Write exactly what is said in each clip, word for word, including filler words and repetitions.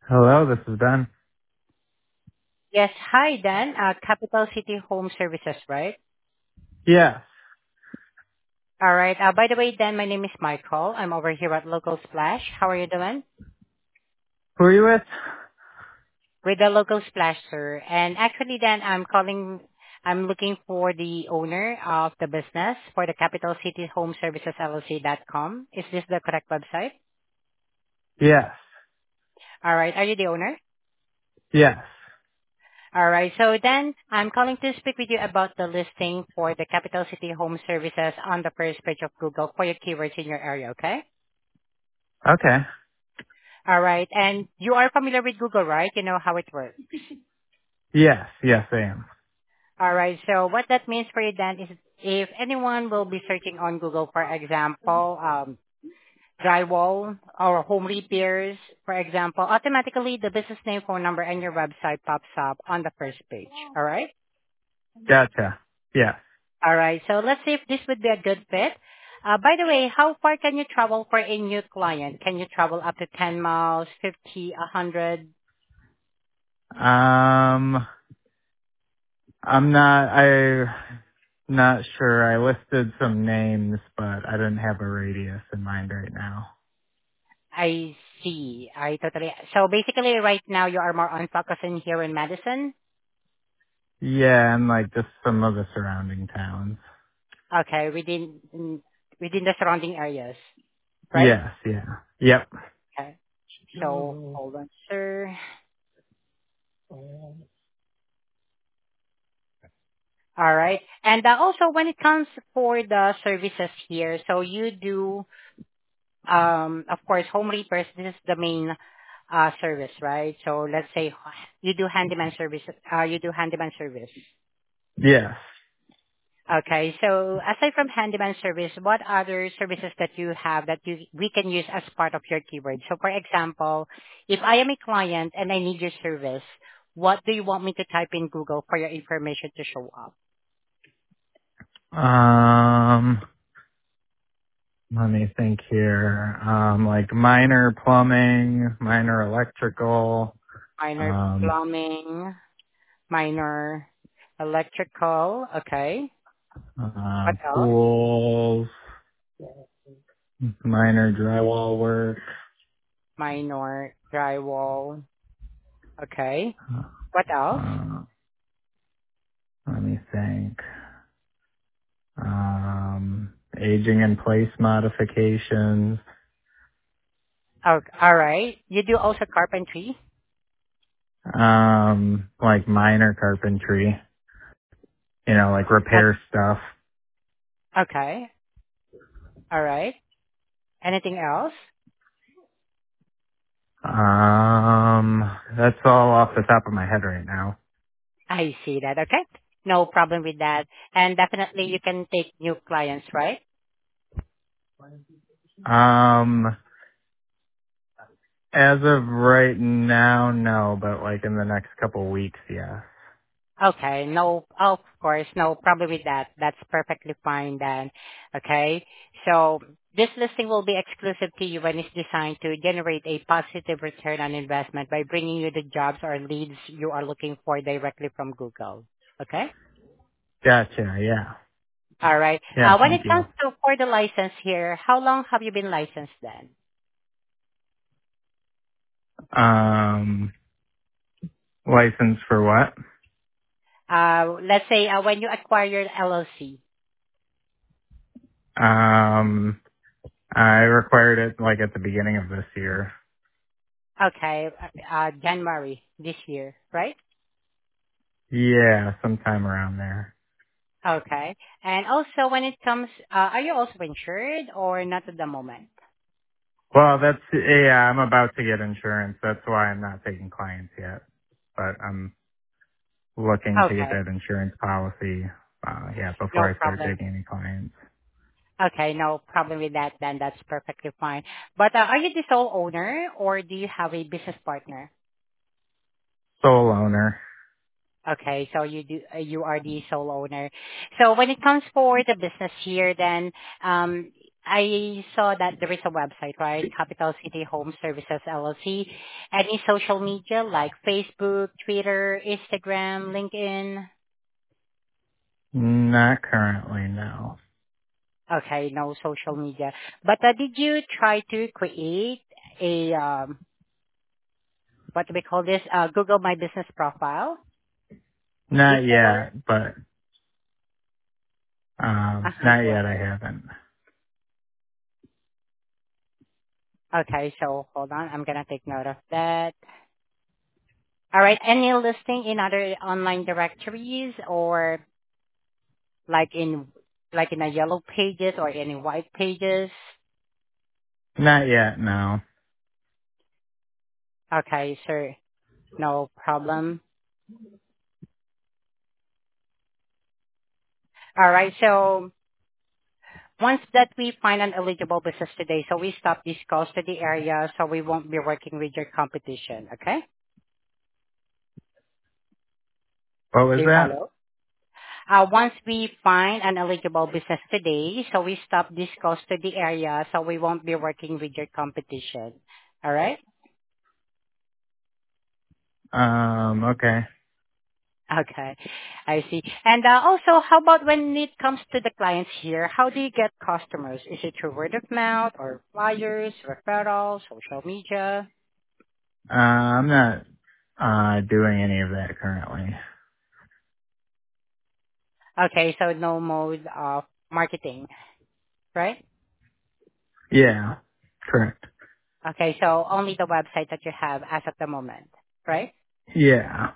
Hello, this is Ben. Yes. Hi, Dan. Uh, Capital City Home Services, right? Yes. All right. Uh, by the way, Dan, my name is Michael. I'm over here at Local Splash. How are you doing? Who are you with? With the Local Splash, sir. And actually, Dan, I'm calling, I'm looking for the owner of the business for the Capital City Home Services L L C dot com. Is this the correct website? Yes. All right. Are you the owner? Yes. All right. So then I'm calling to speak with you about the listing for the Capital City Home Services on the first page of Google for your keywords in your area, okay? Okay. All right. And you are familiar with Google, right? You know how it works. Yes. Yes, I am. All right. So what that means for you then is if anyone will be searching on Google, for example, um, drywall or home repairs, for example, automatically the business name, phone number, and your website pops up on the first page. All right. Gotcha. Yes. All right. So let's see if this would be a good fit. Uh, by the way, how far can you travel for a new client? Can you travel up to ten miles, fifty, one hundred? Um, I'm not, I, not sure. I listed some names, but I didn't have a radius in mind right now. I see. I totally. So basically, right now you are more on focusing here in Madison. Yeah, and like just some of the surrounding towns. Okay, within within the surrounding areas, right? Yes, yeah. Yep. Okay. So hold on, sir. All right. And uh, also, when it comes for the services here, so you do, um, of course, home repairs. This is the main uh, service, right? So let's say you do handyman service. Uh, you do handyman service. Yes. Okay. So aside from handyman service, what other services that you have that you we can use as part of your keyword? So for example, if I am a client and I need your service, what do you want me to type in Google for your information to show up? Um, let me think here. Um, like minor plumbing, minor electrical, Minor um, plumbing, minor electrical. Okay. What um, else? pools, minor drywall work. Minor drywall. Okay. What else? Uh, let me think. Um, aging in place modifications. Oh, all right. You do also carpentry. Um, like minor carpentry. You know, like Uh, repair stuff. Okay. All right. Anything else? Um, that's all off the top of my head right now. I see that. Okay. No problem with that. And definitely you can take new clients, right? Um, as of right now, no, but like in the next couple weeks, yeah. Okay. No, of course, no problem with that. That's perfectly fine then. Okay. So this listing will be exclusive to you and is designed to generate a positive return on investment by bringing you the jobs or leads you are looking for directly from Google. Okay. Gotcha, yeah. All right. Yeah, Uh, when thank it you. comes to for the license here, how long have you been licensed then? Um, license for what? Uh, let's say uh, when you acquire your L L C. Um, I required it like at the beginning of this year. Okay, uh, January this year, right? Yeah, sometime around there. Okay. And also when it comes, uh, are you also insured or not at the moment? Well, that's, yeah, I'm about to get insurance. That's why I'm not taking clients yet. But I'm looking to get Okay, that insurance policy, uh, yeah, no before I start problem. taking any clients. Okay, no problem with that then. That's perfectly fine. But uh, are you the sole owner or do you have a business partner? Sole owner. Okay, so you do, uh, you are the sole owner. So when it comes for the business here, then, um, I saw that there is a website, right? Capital City Home Services L L C. Any social media like Facebook, Twitter, Instagram, LinkedIn? Not currently, no. Okay, no social media. But uh, did you try to create a um, what do we call this? Uh, Google My Business profile Not before? yet, but um, Uh-huh, not go yet. I ahead. haven't. Okay, so hold on. I'm gonna take note of that. All right. Any listing in other online directories or like in like in a yellow pages or any white pages? Not yet, no. Okay, sir. No problem. All right. So once that we find an eligible business today, so we stop this calls to the area, so we won't be working with your competition. Okay? What was Do you that? follow? Uh, once we find an eligible business today, so we stop this calls to the area, so we won't be working with your competition. All right? Um, okay. Okay, I see. And uh, also, how about when it comes to the clients here, how do you get customers? Is it through word of mouth or flyers, referrals, social media? Uh, I'm not uh doing any of that currently. Okay, so no mode of marketing, right? Yeah, correct. Okay, so only the website that you have as of the moment, right? Yeah.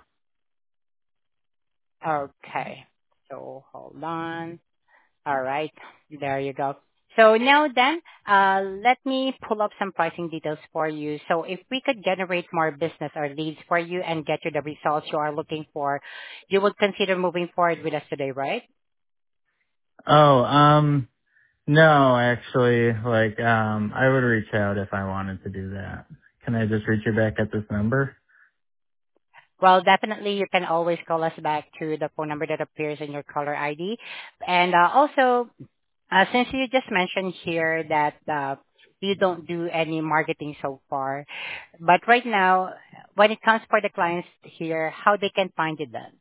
Okay, so hold on. All right. There you go. So now then, uh, let me pull up some pricing details for you. So if we could generate more business or leads for you and get you the results you are looking for, you would consider moving forward with us today, right? Oh, um, no, actually, like, um, I would reach out if I wanted to do that. Can I just reach you back at this number? Well, definitely you can always call us back to the phone number that appears in your caller I D. And uh, also, uh, since you just mentioned here that uh, you don't do any marketing so far, but right now, when it comes for the clients here, how they can find it then?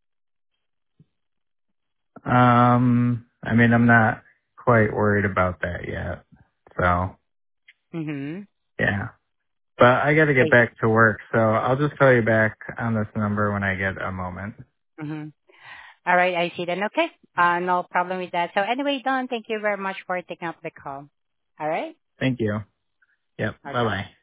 Um, I mean, I'm not quite worried about that yet. So, Mm-hmm. yeah. But I gotta get I, back to work, so I'll just call you back on this number when I get a moment. mm-hmm. All right, I see then. Okay. Uh, no problem with that. So anyway, Don, thank you very much for taking up the call. All right? Thank you. Yep. Bye Okay. bye.